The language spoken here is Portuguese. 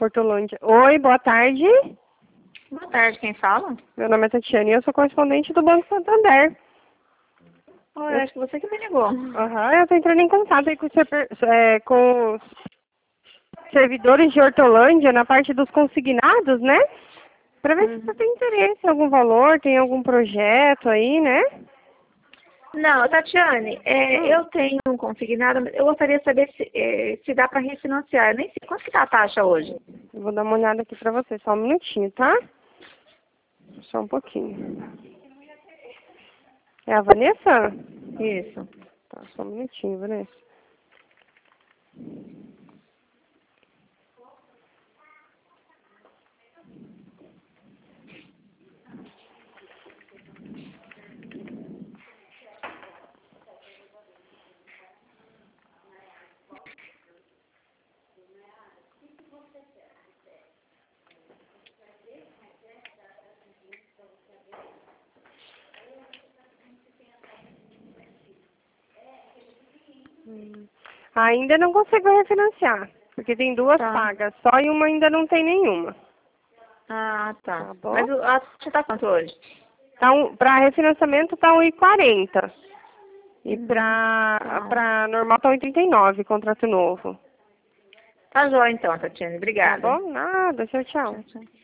Hortolândia. Oi, boa tarde. Boa tarde, quem fala? Meu nome é Tatiana e eu sou correspondente do Banco Santander. Oi, acho que você que me ligou. Eu tô entrando em contato aí com os servidores de Hortolândia na parte dos consignados, né? Pra ver se você tem interesse em algum valor, tem algum projeto aí, né? Não, Tatiane, eu tenho um consignado, mas eu gostaria de saber se dá para refinanciar. Eu nem sei quanto que tá a taxa hoje. Eu vou dar uma olhada aqui pra você, só um minutinho, tá? Só um pouquinho. É a Vanessa? Isso. Tá, só um minutinho, Vanessa. Ainda não consigo refinanciar, porque tem duas pagas só e uma ainda não tem nenhuma. Ah, tá. Tá bom? Mas a taxa tá quanto hoje? Tá para refinanciamento tá 1,40. E para normal tá 1,39, contrato novo. Tá jóia então, Tatiane. Tá Obrigada. bom? Nada, tchau, tchau. Tchau, tchau.